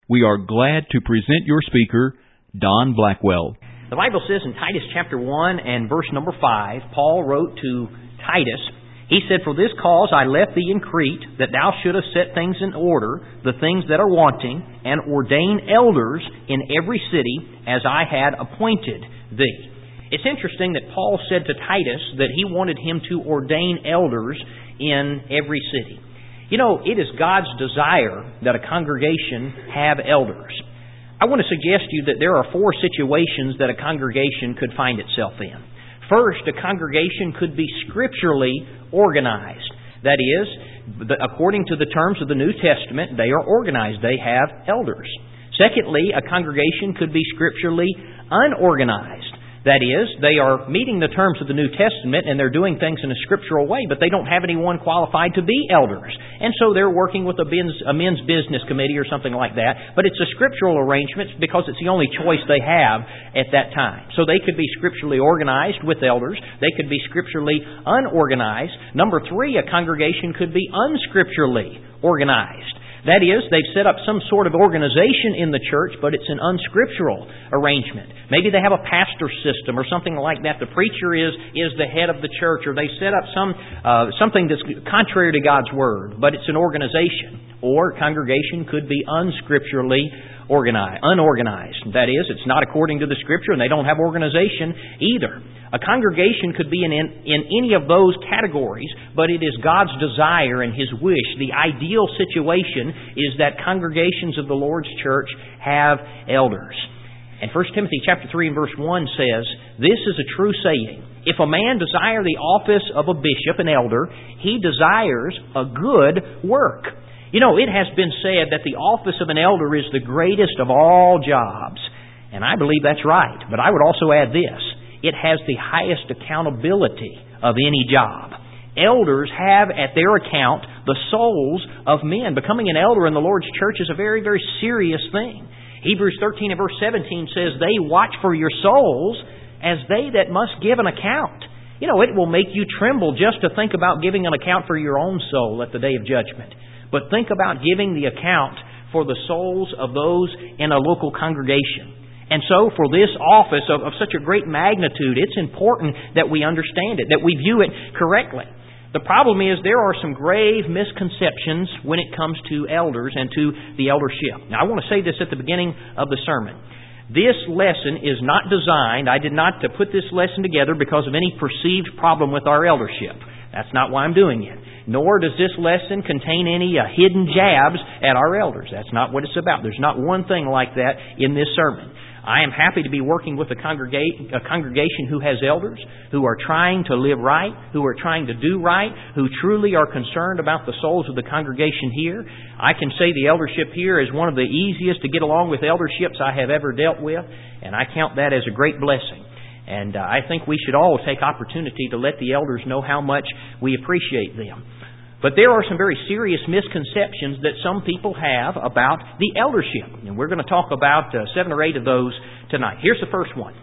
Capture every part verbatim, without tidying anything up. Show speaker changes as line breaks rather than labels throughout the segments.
We are glad to present your speaker, Don Blackwell.
The Bible says in Titus chapter one and verse number five, Paul wrote to Titus, he said, "For this cause I left thee in Crete, that thou shouldest set things in order, the things that are wanting, and ordain elders in every city, as I had appointed thee." It's interesting that Paul said to Titus that he wanted him to ordain elders in every city. You know, it is God's desire that a congregation have elders. I want to suggest to you that there are four situations that a congregation could find itself in. First, a congregation could be scripturally organized. That is, according to the terms of the New Testament, they are organized. They have elders. Secondly, a congregation could be scripturally unorganized. That is, they are meeting the terms of the New Testament and they're doing things in a scriptural way, but they don't have anyone qualified to be elders. And so they're working with a men's, a men's business committee or something like that, but it's a scriptural arrangement because it's the only choice they have at that time. So they could be scripturally organized with elders. They could be scripturally unorganized. Number three, a congregation could be unscripturally organized. That is, they've set up some sort of organization in the church, but it's an unscriptural arrangement. Maybe they have a pastor system or something like that. The preacher is is the head of the church, or they set up some uh, something that's contrary to God's Word, but it's an organization. Or a congregation could be unscripturally organized, unorganized. That is, it's not according to the Scripture, and they don't have organization either. A congregation could be in, in, in any of those categories, but it is God's desire and His wish. The ideal situation is that congregations of the Lord's church have elders. And First Timothy chapter three and verse one says, "This is a true saying. If a man desire the office of a bishop, an elder, he desires a good work." You know, it has been said that the office of an elder is the greatest of all jobs. And I believe that's right. But I would also add this. It has the highest accountability of any job. Elders have at their account the souls of men. Becoming an elder in the Lord's church is a very, very serious thing. Hebrews thirteen and verse seventeen says, "They watch for your souls as they that must give an account." You know, it will make you tremble just to think about giving an account for your own soul at the day of judgment. But think about giving the account for the souls of those in a local congregation. And so for this office of, of such a great magnitude, it's important that we understand it, that we view it correctly. The problem is there are some grave misconceptions when it comes to elders and to the eldership. Now I want to say this at the beginning of the sermon. This lesson is not designed, I did not put this lesson together because of any perceived problem with our eldership. That's not why I'm doing it. Nor does this lesson contain any uh, hidden jabs at our elders. That's not what it's about. There's not one thing like that in this sermon. I am happy to be working with a, congrega- a congregation who has elders, who are trying to live right, who are trying to do right, who truly are concerned about the souls of the congregation here. I can say the eldership here is one of the easiest to get along with elderships I have ever dealt with, and I count that as a great blessing. And uh, I think we should all take opportunity to let the elders know how much we appreciate them. But there are some very serious misconceptions that some people have about the eldership. And we're going to talk about uh, seven or eight of those tonight. Here's the first one.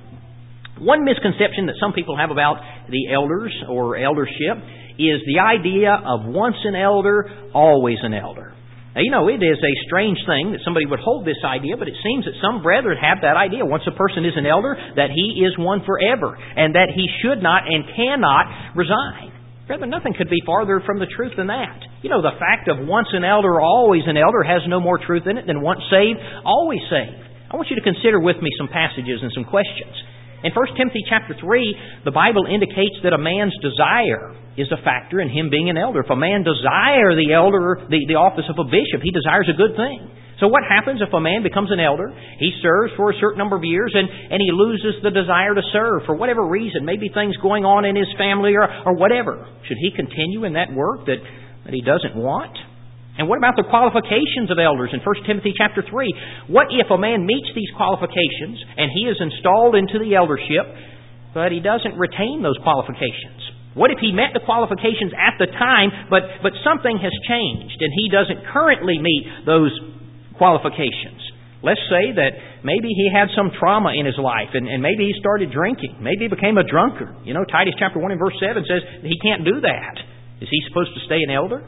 One misconception that some people have about the elders or eldership is the idea of once an elder, always an elder. Now, you know, it is a strange thing that somebody would hold this idea, but it seems that some brethren have that idea. Once a person is an elder, that he is one forever, and that he should not and cannot resign. Brethren, nothing could be farther from the truth than that. You know, the fact of once an elder, always an elder has no more truth in it than once saved, always saved. I want you to consider with me some passages and some questions. In First Timothy chapter three, the Bible indicates that a man's desire is a factor in him being an elder. If a man desire the elder, the, the office of a bishop, he desires a good thing. So what happens if a man becomes an elder? He serves for a certain number of years and, and he loses the desire to serve for whatever reason. Maybe things going on in his family or, or whatever. Should he continue in that work that, that he doesn't want? And what about the qualifications of elders in First Timothy chapter three? What if a man meets these qualifications and he is installed into the eldership, but he doesn't retain those qualifications? What if he met the qualifications at the time, but, but something has changed and he doesn't currently meet those qualifications? Let's say that maybe he had some trauma in his life and, and maybe he started drinking. Maybe he became a drunkard. You know, Titus chapter one and verse seven says he can't do that. Is he supposed to stay an elder?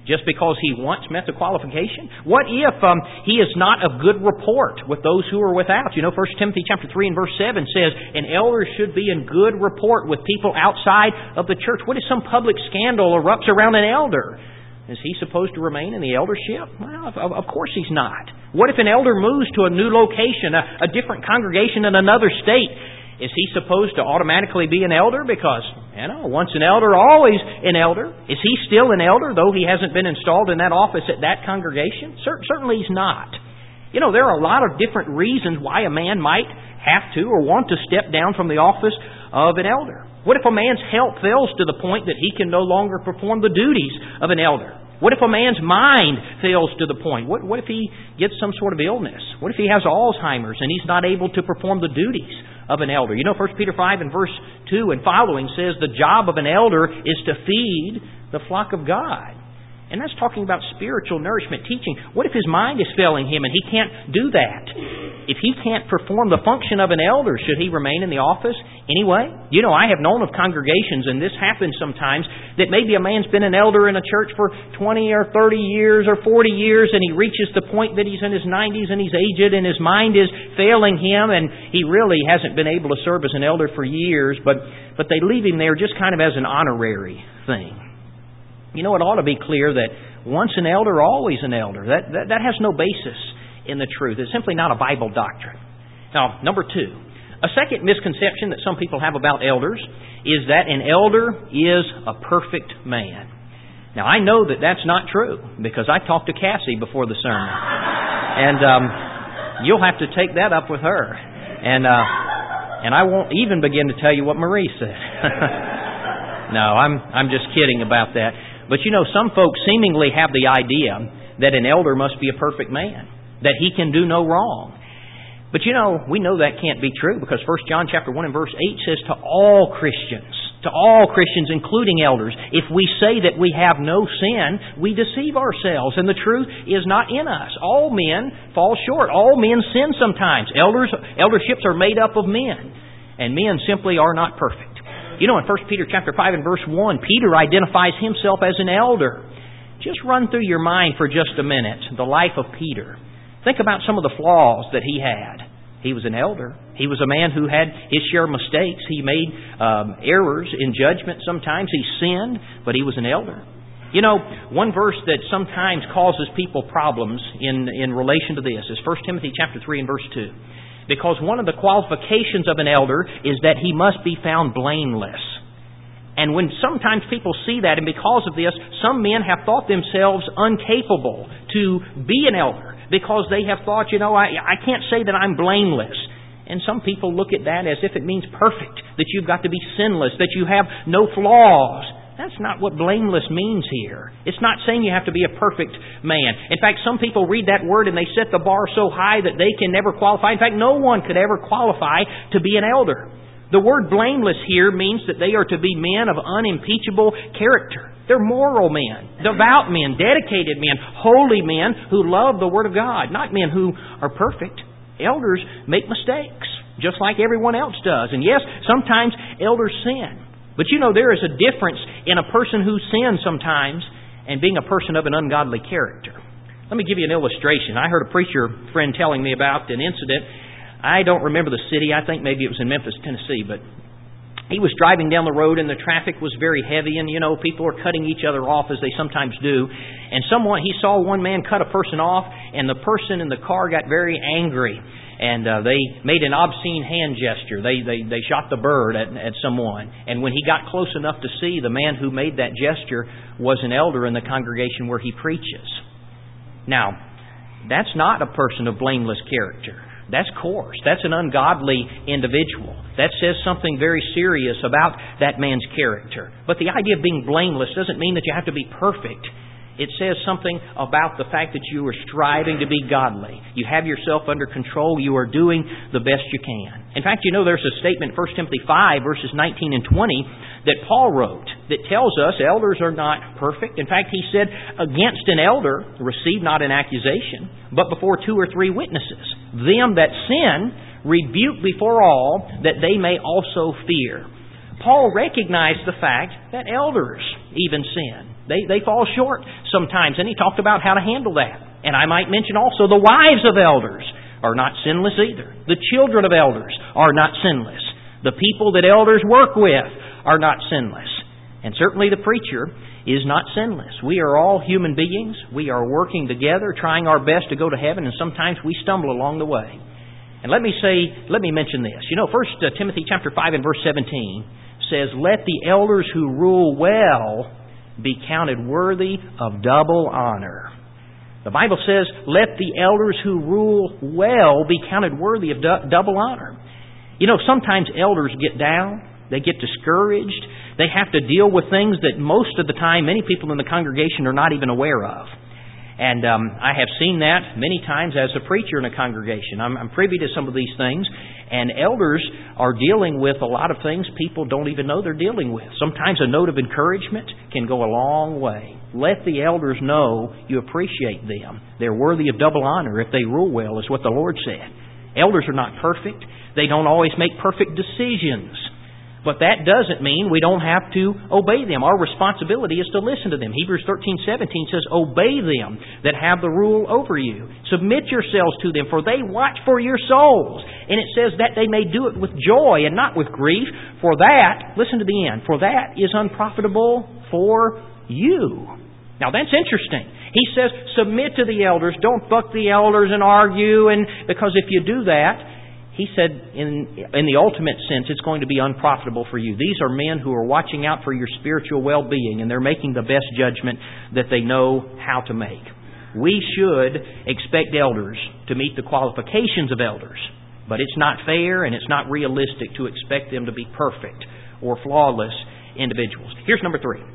just because he once met the qualification? What if um, he is not of good report with those who are without? You know, First Timothy chapter three and verse seven says, an elder should be in good report with people outside of the church. What if some public scandal erupts around an elder? Is he supposed to remain in the eldership? Well, of, of course he's not. What if an elder moves to a new location, a, a different congregation in another state? Is he supposed to automatically be an elder? Because, you know, once an elder, always an elder. Is he still an elder, though he hasn't been installed in that office at that congregation? Certainly he's not. You know, there are a lot of different reasons why a man might have to or want to step down from the office of an elder. What if a man's health fails to the point that he can no longer perform the duties of an elder? What if a man's mind fails to the point? What, what if he gets some sort of illness? What if he has Alzheimer's and he's not able to perform the duties of an elder? You know, First Peter five and verse two and following says the job of an elder is to feed the flock of God. And that's talking about spiritual nourishment, teaching. What if his mind is failing him and he can't do that? If he can't perform the function of an elder, should he remain in the office anyway? You know, I have known of congregations, and this happens sometimes, that maybe a man's been an elder in a church for twenty or thirty years or forty years, and he reaches the point that he's in his nineties and he's aged and his mind is failing him, and he really hasn't been able to serve as an elder for years, but, but they leave him there just kind of as an honorary thing. You know, it ought to be clear that once an elder, always an elder. That, that, that has no basis in the truth. It's simply not a Bible doctrine. Now, number two, a second misconception that some people have about elders is that an elder is a perfect man. Now, I know that that's not true because I talked to Cassie before the sermon. And um, you'll have to take that up with her. And, uh, and I won't even begin to tell you what Marie said. No, I'm, I'm just kidding about that. But you know, some folks seemingly have the idea that an elder must be a perfect man, that he can do no wrong. But you know, we know that can't be true because First John chapter one and verse eight says to all Christians, to all Christians, including elders, if we say that we have no sin, we deceive ourselves, and the truth is not in us. All men fall short. All men sin sometimes. Elders, elderships are made up of men, and men simply are not perfect. You know, in First Peter chapter five and verse one, Peter identifies himself as an elder. Just run through your mind for just a minute the life of Peter. Think about some of the flaws that he had. He was an elder. He was a man who had his share of mistakes. He made um, errors in judgment. Sometimes he sinned, but he was an elder. You know, one verse that sometimes causes people problems in, in relation to this is First Timothy chapter three and verse two. Because one of the qualifications of an elder is that he must be found blameless. And when sometimes people see that, and because of this, some men have thought themselves incapable to be an elder because they have thought, you know, I, I can't say that I'm blameless. And some people look at that as if it means perfect, that you've got to be sinless, that you have no flaws. That's not what blameless means here. It's not saying you have to be a perfect man. In fact, some people read that word and they set the bar so high that they can never qualify. In fact, no one could ever qualify to be an elder. The word blameless here means that they are to be men of unimpeachable character. They're moral men, devout men, dedicated men, holy men who love the Word of God, not men who are perfect. Elders make mistakes, just like everyone else does. And yes, sometimes elders sin. But you know, there is a difference in a person who sins sometimes and being a person of an ungodly character. Let me give you an illustration. I heard a preacher friend telling me about an incident. I don't remember the city. I think maybe it was in Memphis, Tennessee. But he was driving down the road and the traffic was very heavy. And, you know, people are cutting each other off as they sometimes do. And someone, he saw one man cut a person off and the person in the car got very angry. And uh, they made an obscene hand gesture. They they they shot the bird at, at someone. And when he got close enough to see, the man who made that gesture was an elder in the congregation where he preaches. Now, that's not a person of blameless character. That's coarse. That's an ungodly individual. That says something very serious about that man's character. But the idea of being blameless doesn't mean that you have to be perfect. It says something about the fact that you are striving to be godly. You have yourself under control. You are doing the best you can. In fact, you know there's a statement in First Timothy five, verses nineteen and twenty, that Paul wrote that tells us elders are not perfect. In fact, he said, against an elder, receive not an accusation, but before two or three witnesses. Them that sin, rebuke before all, that they may also fear. Paul recognized the fact that elders even sin. They, they fall short sometimes, and he talked about how to handle that. And I might mention also the wives of elders are not sinless either. The children of elders are not sinless. The people that elders work with are not sinless. And certainly the preacher is not sinless. We are all human beings. We are working together, trying our best to go to heaven, and sometimes we stumble along the way. And let me say, let me mention this. You know, First Timothy chapter five and verse seventeen says, "Let the elders who rule well be counted worthy of double honor." The Bible says, "Let the elders who rule well be counted worthy of du- double honor." You know, sometimes elders get down, they get discouraged, they have to deal with things that most of the time many people in the congregation are not even aware of. And um, I have seen that many times as a preacher in a congregation. I'm, I'm privy to some of these things, and elders are dealing with a lot of things people don't even know they're dealing with. Sometimes a note of encouragement can go a long way. Let the elders know you appreciate them. They're worthy of double honor if they rule well, is what the Lord said. Elders are not perfect. They don't always make perfect decisions. But that doesn't mean we don't have to obey them. Our responsibility is to listen to them. Hebrews thirteen seventeen says, "Obey them that have the rule over you. Submit yourselves to them, for they watch for your souls." And it says that they may do it with joy and not with grief. For that, listen to the end, "for that is unprofitable for you." Now that's interesting. He says, submit to the elders. Don't buck the elders and argue, and because if you do that, he said, in in the ultimate sense, it's going to be unprofitable for you. These are men who are watching out for your spiritual well-being, and they're making the best judgment that they know how to make. We should expect elders to meet the qualifications of elders, but it's not fair and it's not realistic to expect them to be perfect or flawless individuals. Here's number three.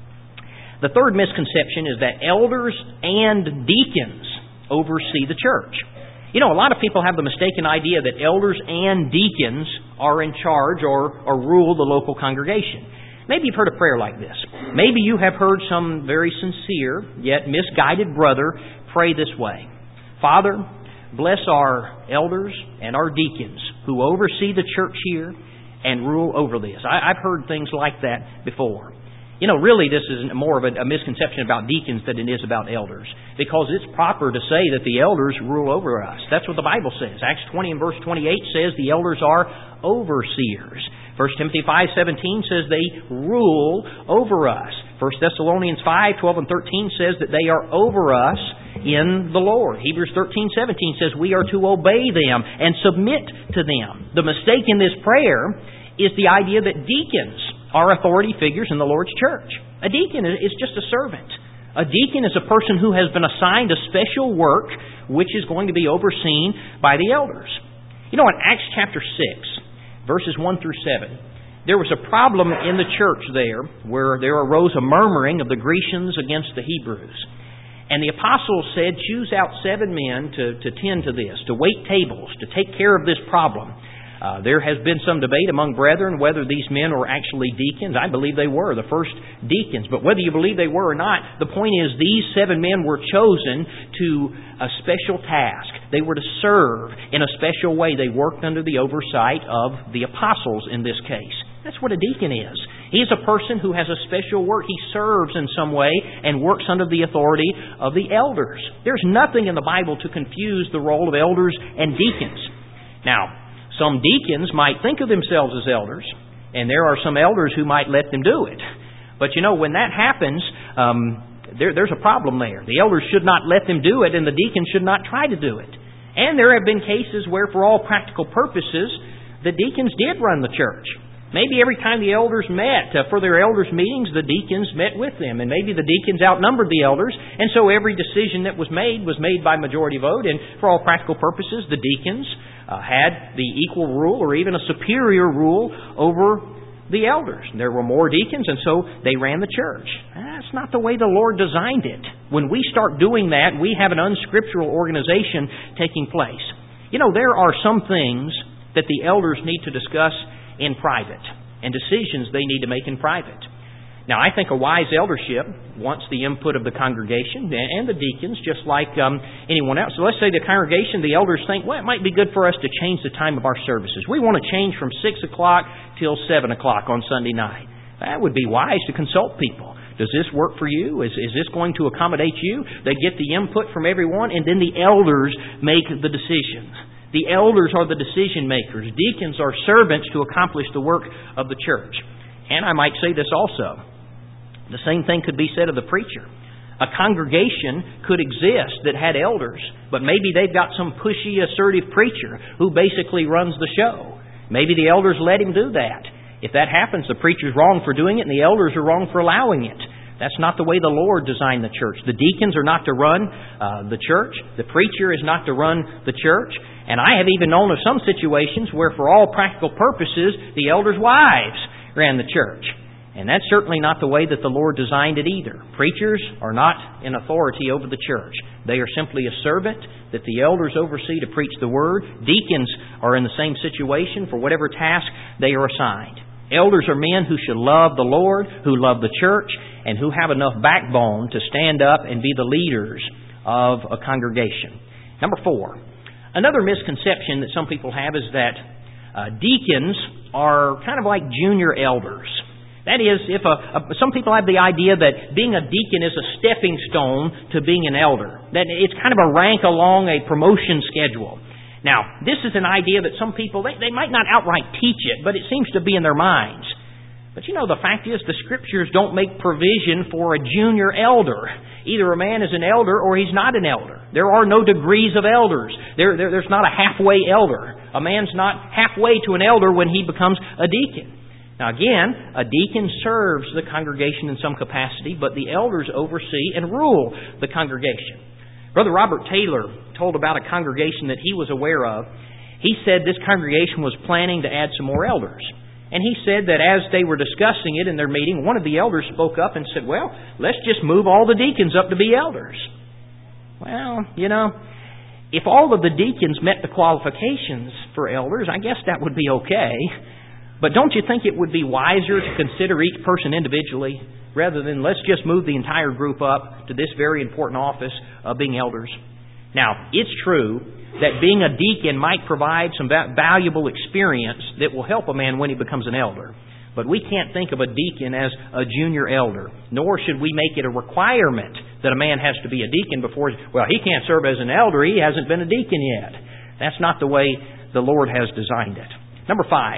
The third misconception is that elders and deacons oversee the church. You know, a lot of people have the mistaken idea that elders and deacons are in charge or, or rule the local congregation. Maybe you've heard a prayer like this. Maybe you have heard some very sincere yet misguided brother pray this way: "Father, bless our elders and our deacons who oversee the church here and rule over this." I, I've heard things like that before. You know, really this is more of a, a misconception about deacons than it is about elders, because it's proper to say that the elders rule over us. That's what the Bible says. Acts twenty and verse twenty-eight says the elders are overseers. First Timothy five seventeen says they rule over us. First Thessalonians five twelve and thirteen says that they are over us in the Lord. Hebrews thirteen seventeen says we are to obey them and submit to them. The mistake in this prayer is the idea that deacons are authority figures in the Lord's church. A deacon is just a servant. A deacon is a person who has been assigned a special work which is going to be overseen by the elders. You know, in Acts chapter six, verses one through seven, there was a problem in the church there where there arose a murmuring of the Grecians against the Hebrews. And the apostles said, choose out seven men to, to tend to this, to wait tables, to take care of this problem. Uh, there has been some debate among brethren whether these men were actually deacons. I believe they were, the first deacons. But whether you believe they were or not, the point is these seven men were chosen to a special task. They were to serve in a special way. They worked under the oversight of the apostles in this case. That's what a deacon is. He is a person who has a special work. He serves in some way and works under the authority of the elders. There's nothing in the Bible to confuse the role of elders and deacons. Now, some deacons might think of themselves as elders, and there are some elders who might let them do it. But you know, when that happens, um, there, there's a problem there. The elders should not let them do it, and the deacons should not try to do it. And there have been cases where, for all practical purposes, the deacons did run the church. Maybe every time the elders met uh, for their elders' meetings, the deacons met with them. And maybe the deacons outnumbered the elders. And so every decision that was made was made by majority vote. And for all practical purposes, the deacons uh, had the equal rule or even a superior rule over the elders. There were more deacons, and so they ran the church. That's not the way the Lord designed it. When we start doing that, we have an unscriptural organization taking place. You know, there are some things that the elders need to discuss in private, and decisions they need to make in private. Now, I think a wise eldership wants the input of the congregation and the deacons, just like um, anyone else. So let's say the congregation, the elders think, well, it might be good for us to change the time of our services. We want to change from six o'clock till seven o'clock on Sunday night. That would be wise to consult people, Does this work for you? Is, is this going to accommodate you? They get the input from everyone, and then the elders make the decisions. The elders are the decision makers. Deacons are servants to accomplish the work of the church. And I might say this also. The same thing could be said of the preacher. A congregation could exist that had elders, but maybe they've got some pushy, assertive preacher who basically runs the show. Maybe the elders let him do that. If that happens, the preacher's wrong for doing it and the elders are wrong for allowing it. That's not the way the Lord designed the church. The deacons are not to run uh, the church. The preacher is not to run the church. And I have even known of some situations where, for all practical purposes, the elders' wives ran the church. And that's certainly not the way that the Lord designed it either. Preachers are not in authority over the church. They are simply a servant that the elders oversee to preach the Word. Deacons are in the same situation for whatever task they are assigned. Elders are men who should love the Lord, who love the church, and who have enough backbone to stand up and be the leaders of a congregation. Number four, another misconception that some people have is that uh, deacons are kind of like junior elders. That is, if a, a, some people have the idea that being a deacon is a stepping stone to being an elder. That it's kind of a rank along a promotion schedule. Now, this is an idea that some people, they, they might not outright teach it, but it seems to be in their minds. But you know, the fact is the Scriptures don't make provision for a junior elder. Either a man is an elder or he's not an elder. There are no degrees of elders. There, there, there's not a halfway elder. A man's not halfway to an elder when he becomes a deacon. Now again, a deacon serves the congregation in some capacity, but the elders oversee and rule the congregation. Brother Robert Taylor told about a congregation that he was aware of. He said this congregation was planning to add some more elders. And he said that as they were discussing it in their meeting, one of the elders spoke up and said, well, let's just move all the deacons up to be elders. Well, you know, if all of the deacons met the qualifications for elders, I guess that would be okay. But don't you think it would be wiser to consider each person individually rather than let's just move the entire group up to this very important office of being elders? Now, it's true that being a deacon might provide some valuable experience that will help a man when he becomes an elder. But we can't think of a deacon as a junior elder, nor should we make it a requirement that a man has to be a deacon before, well, he can't serve as an elder, he hasn't been a deacon yet. That's not the way the Lord has designed it. Number five.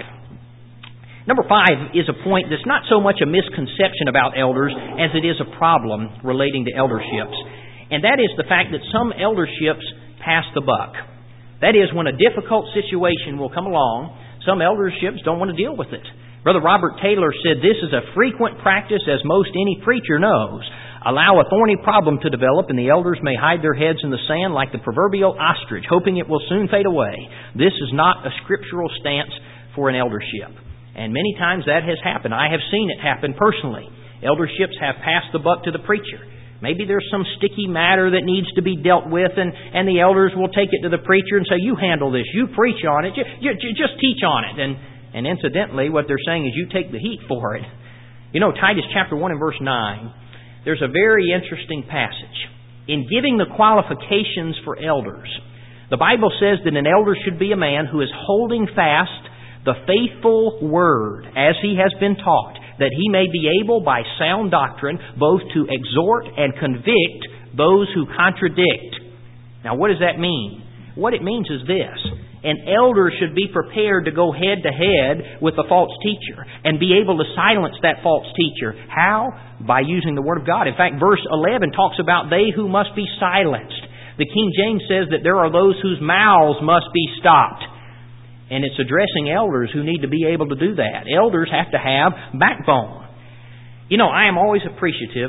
Number five is a point that's not so much a misconception about elders as it is a problem relating to elderships. And that is the fact that some elderships pass the buck. That is, when a difficult situation will come along, some elderships don't want to deal with it. Brother Robert Taylor said this is a frequent practice, as most any preacher knows. Allow a thorny problem to develop, and the elders may hide their heads in the sand like the proverbial ostrich, hoping it will soon fade away. This is not a scriptural stance for an eldership. And many times that has happened. I have seen it happen personally. Elderships have passed the buck to the preacher. Maybe there's some sticky matter that needs to be dealt with, and, and the elders will take it to the preacher and say, you handle this, you preach on it, you, you, you just teach on it. And, and incidentally, what they're saying is you take the heat for it. You know, Titus chapter one and verse nine, there's a very interesting passage. In giving the qualifications for elders, the Bible says that an elder should be a man who is holding fast the faithful word as he has been taught, that he may be able by sound doctrine both to exhort and convict those who contradict. Now, what does that mean? What it means is this. An elder should be prepared to go head to head with the false teacher and be able to silence that false teacher. How? By using the Word of God. In fact, verse eleven talks about they who must be silenced. The King James says that there are those whose mouths must be stopped. And it's addressing elders who need to be able to do that. Elders have to have backbone. You know, I am always appreciative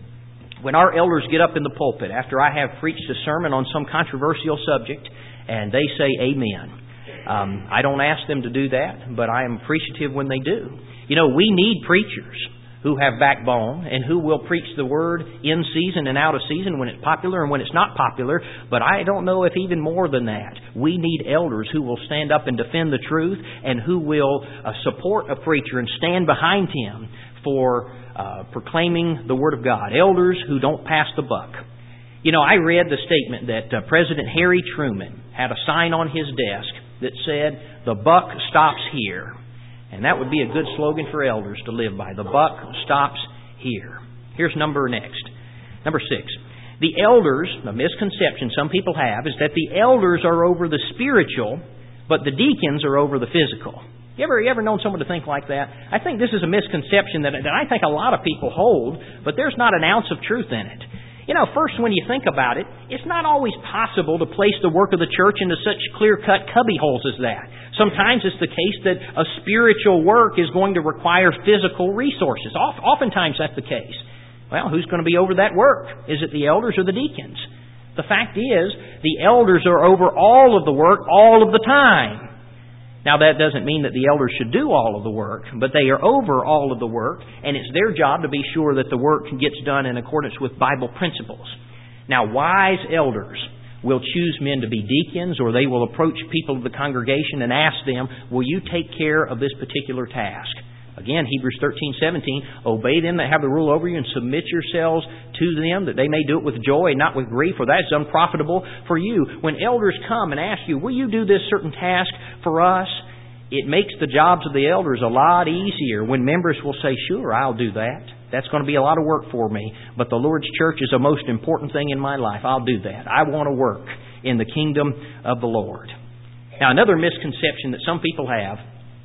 when our elders get up in the pulpit after I have preached a sermon on some controversial subject and they say amen. Um, I don't ask them to do that, but I am appreciative when they do. You know, we need preachers who have backbone and who will preach the Word in season and out of season when it's popular and when it's not popular. But I don't know if even more than that. We need elders who will stand up and defend the truth and who will uh, support a preacher and stand behind him for uh, proclaiming the Word of God. Elders who don't pass the buck. You know, I read the statement that uh, President Harry Truman had a sign on his desk that said, "The buck stops here." And that would be a good slogan for elders to live by. The buck stops here. Here's number next. Number six. The elders, a misconception some people have, is that the elders are over the spiritual, but the deacons are over the physical. You ever, you ever known someone to think like that? I think this is a misconception that, that I think a lot of people hold, but there's not an ounce of truth in it. You know, first, when you think about it, it's not always possible to place the work of the church into such clear-cut cubbyholes as that. Sometimes it's the case that a spiritual work is going to require physical resources. Oftentimes that's the case. Well, who's going to be over that work? Is it the elders or the deacons? The fact is, the elders are over all of the work all of the time. Now, that doesn't mean that the elders should do all of the work, but they are over all of the work, and it's their job to be sure that the work gets done in accordance with Bible principles. Now, wise elders will choose men to be deacons, or they will approach people of the congregation and ask them, will you take care of this particular task? Again, Hebrews thirteen seventeen, obey them that have the rule over you and submit yourselves to them, that they may do it with joy and not with grief, for that is unprofitable for you. When elders come and ask you, will you do this certain task for us? It makes the jobs of the elders a lot easier when members will say, sure, I'll do that. That's going to be a lot of work for me, but the Lord's church is the most important thing in my life. I'll do that. I want to work in the kingdom of the Lord. Now, another misconception that some people have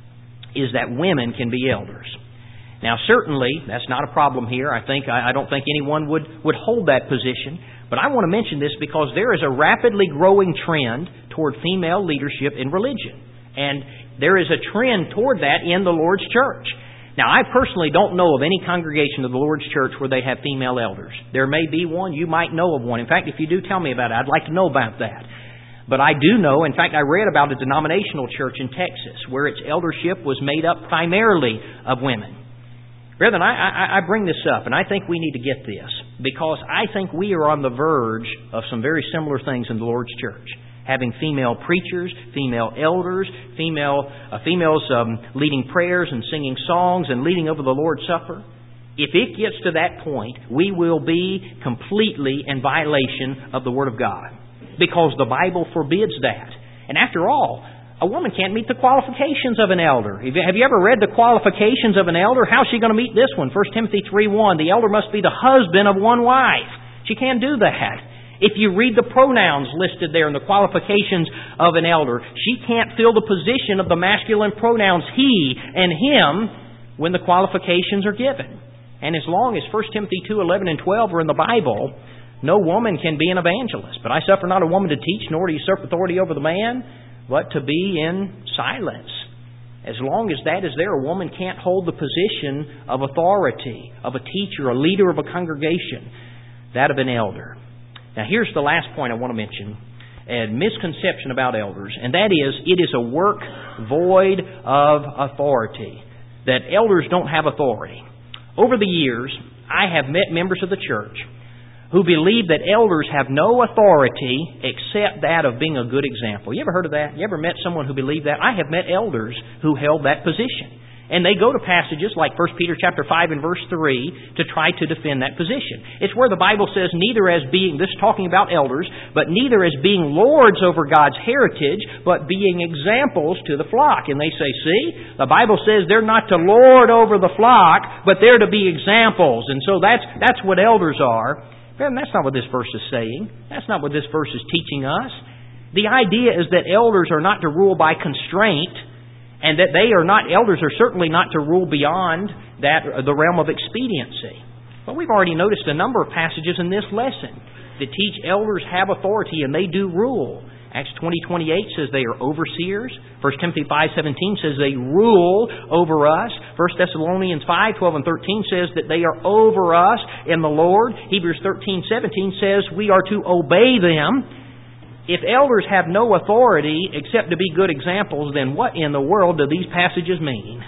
is that women can be elders. Now, certainly, that's not a problem here. I think I don't think anyone would, would hold that position. But I want to mention this because there is a rapidly growing trend toward female leadership in religion. And there is a trend toward that in the Lord's church. Now, I personally don't know of any congregation of the Lord's church where they have female elders. There may be one. You might know of one. In fact, if you do, tell me about it. I'd like to know about that. But I do know, in fact, I read about a denominational church in Texas where its eldership was made up primarily of women. Brethren, I, I, I bring this up, and I think we need to get this, because I think we are on the verge of some very similar things in the Lord's church. Having female preachers, female elders, female uh, females um, leading prayers and singing songs and leading over the Lord's Supper. If it gets to that point, we will be completely in violation of the Word of God, because the Bible forbids that. And after all, a woman can't meet the qualifications of an elder. Have you ever read the qualifications of an elder? How's she going to meet this one? First Timothy three one, the elder must be the husband of one wife. She can't do that. If you read the pronouns listed there in the qualifications of an elder, she can't fill the position of the masculine pronouns he and him when the qualifications are given. And as long as First Timothy two eleven and twelve are in the Bible, no woman can be an evangelist. But I suffer not a woman to teach, nor to usurp authority over the man, but to be in silence. As long as that is there, a woman can't hold the position of authority, of a teacher, a leader of a congregation, that of an elder. Now, here's the last point I want to mention, a misconception about elders, and that is, it is a work void of authority, that elders don't have authority. Over the years, I have met members of the church who believe that elders have no authority except that of being a good example. You ever heard of that? You ever met someone who believed that? I have met elders who held that position. And they go to passages like First Peter chapter five and verse three to try to defend that position. It's where the Bible says neither as being, this is talking about elders, but neither as being lords over God's heritage, but being examples to the flock. And they say, see, the Bible says they're not to lord over the flock, but they're to be examples. And so that's, that's what elders are. And that's not what this verse is saying. That's not what this verse is teaching us. The idea is that elders are not to rule by constraint, and that they are not, elders are certainly not to rule beyond that the realm of expediency. But we've already noticed a number of passages in this lesson that teach elders have authority and they do rule. Acts twenty twenty-eight says they are overseers. First Timothy five seventeen says they rule over us. First Thessalonians five twelve and thirteen says that they are over us in the Lord. Hebrews thirteen seventeen says we are to obey them. If elders have no authority except to be good examples, then what in the world do these passages mean?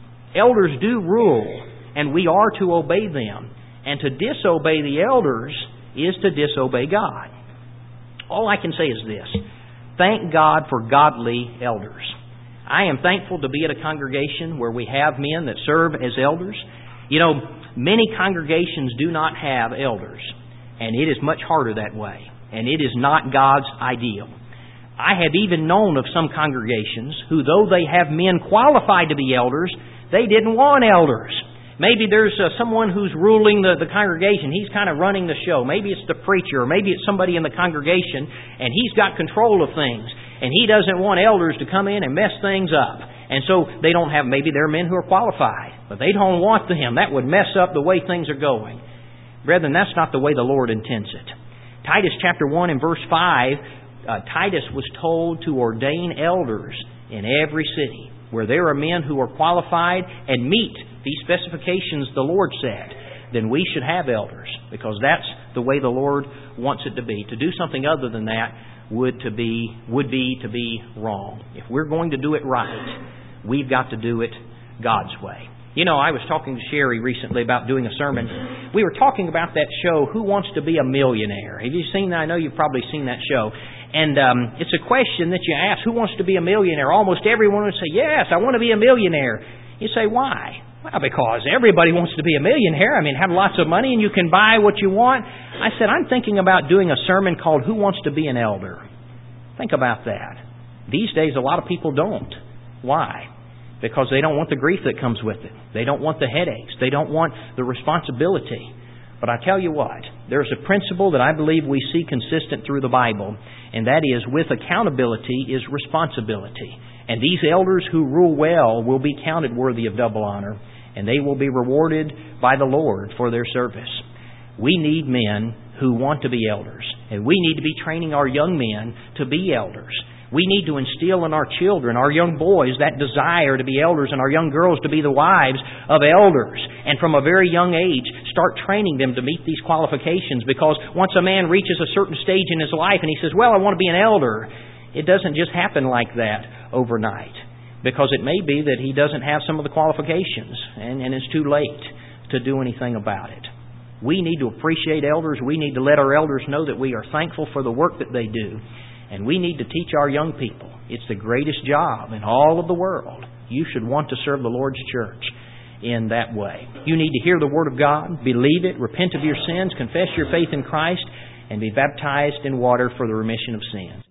Elders do rule, and we are to obey them. And to disobey the elders is to disobey God. All I can say is this. Thank God for godly elders. I am thankful to be at a congregation where we have men that serve as elders. You know, many congregations do not have elders, and it is much harder that way, and it is not God's ideal. I have even known of some congregations who, though they have men qualified to be elders, they didn't want elders. Maybe there's uh, someone who's ruling the, the congregation. He's kind of running the show. Maybe it's the preacher, or maybe it's somebody in the congregation, and he's got control of things. And he doesn't want elders to come in and mess things up. And so they don't have, maybe there are men who are qualified, but they don't want him. That would mess up the way things are going. Brethren, that's not the way the Lord intends it. Titus chapter one and verse five, uh, Titus was told to ordain elders in every city where there are men who are qualified and meet these specifications the Lord said. Then we should have elders, because that's the way the Lord wants it to be. To do something other than that would to be would be to be wrong. If we're going to do it right, we've got to do it God's way. You know, I was talking to Sherry recently about doing a sermon. We were talking about that show, Who Wants to Be a Millionaire? Have you seen that? I know you've probably seen that show. And um, it's a question that you ask, who wants to be a millionaire? Almost everyone would say, yes, I want to be a millionaire. You say, why? Well, because everybody wants to be a millionaire. I mean, have lots of money and you can buy what you want. I said, I'm thinking about doing a sermon called Who Wants to Be an Elder? Think about that. These days, a lot of people don't. Why? Because they don't want the grief that comes with it. They don't want the headaches. They don't want the responsibility. But I tell you what, there's a principle that I believe we see consistent through the Bible, and that is, with accountability is responsibility. And these elders who rule well will be counted worthy of double honor, and they will be rewarded by the Lord for their service. We need men who want to be elders, and we need to be training our young men to be elders. We need to instill in our children, our young boys, that desire to be elders, and our young girls to be the wives of elders. And from a very young age, start training them to meet these qualifications, because once a man reaches a certain stage in his life and he says, well, I want to be an elder, it doesn't just happen like that overnight, because it may be that he doesn't have some of the qualifications, and, and it's too late to do anything about it. We need to appreciate elders. We need to let our elders know that we are thankful for the work that they do. And we need to teach our young people. It's the greatest job in all of the world. You should want to serve the Lord's church in that way. You need to hear the Word of God, believe it, repent of your sins, confess your faith in Christ, and be baptized in water for the remission of sins.